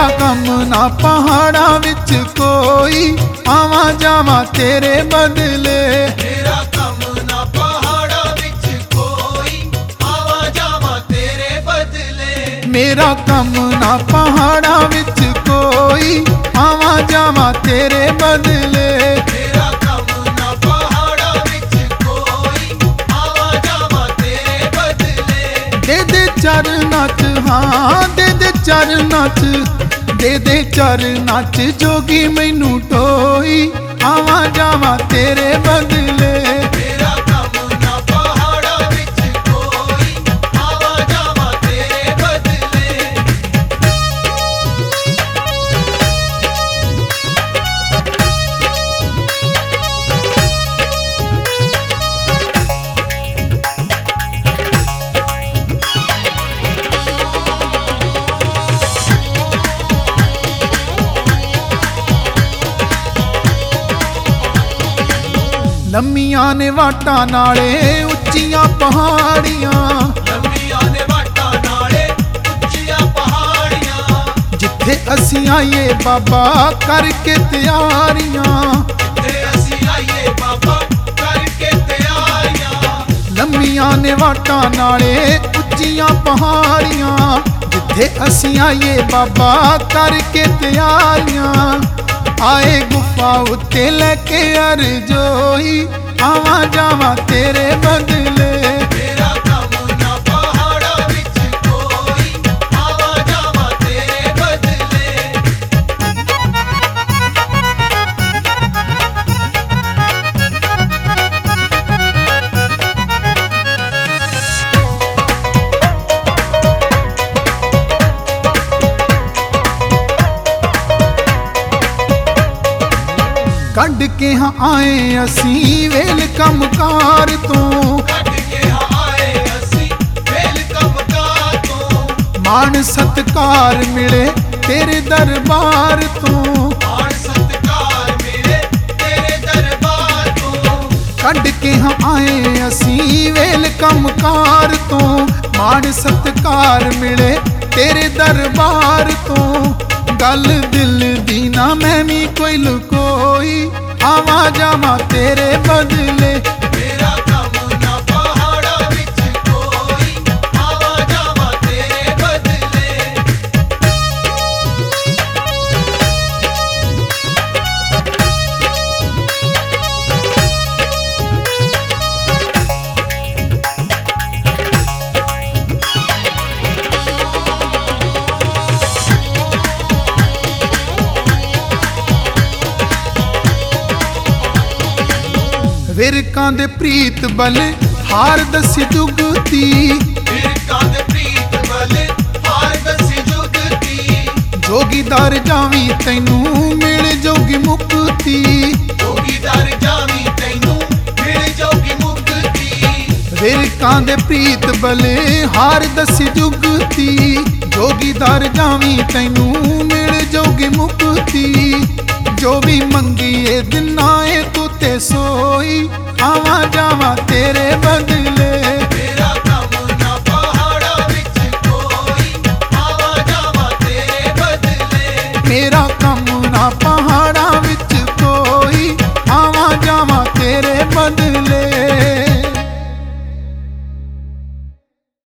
मेरा कम ना पहाड़ा विच कोई, आवा जावा तेरे बदले। मेरा कम ना पहाड़ा विच कोई, आवा जावा तेरे बदले। मेरा कम ना पहाड़ा विच कोई, आवा जावा तेरे बदले। मेरा कम ना पहाड़ा विच कोई, आवा जावा तेरे बदले। दे दे चरना च, हाँ दे दे चरना च, दे दे चरना च जोगी मैनू टोई, आवा जावा तेरे बदले। मेरा कम ना पहाड़ा विच कोई, आवा जावा तेरे बदले। लम्मियां ने वाटा नाले उच्चियां पहाड़ियां, लंबियां ने वाटा नाले उच्चियां पहाड़ियां। जिथे असी आइए बाबा करके तैयारियां। ते असी आइए बाबा करके तैयारियां। लम्मियां ने वाटा नाले उच्चियां पहाड़ियां, जिथे असी आइए बाबा करके तैयारियां। आए गुफा उत्ते लेके अरजोई, आवा जावा तेरे बदले। मेरा कम ना पहाड़ा विच कोई, आवा जावा तेरे बदले। कढ़ के हाँ आए असी वेल कमकार तो, कट के आए असी वेल कमकार तो। मान सत्कार मिले तेरे दरबार तो। मान सत्कार मिले तेरे दरबार तो। कढ़ के हाँ आए असी वेल कमकार तो, मान सत्कार मिले तेरे दरबार तो। गल दिल दी ना मैं भी कोई लुकोई, आवा जावा तेरे बदले। मेरा कम ना पहाड़ा विच कोई, आवा जावा तेरे बदले। विरकां दे प्रीत बल हार दसी जुगती, विरकां दे प्रीत बल हार दसी जुगती। जोगीदार जावी तैनू मिल जोगी मुक्ति। जोगीदार जावी तैनू मिल जोगी मुक्ति। विरकां दे प्रीत बल हार दसी जुगती, जोगीदार जावी तैनू मिल जोगी मुक्ति। जो भी मंगी ए दिना ए तू ते सोई, आवा जावा तेरे बदले।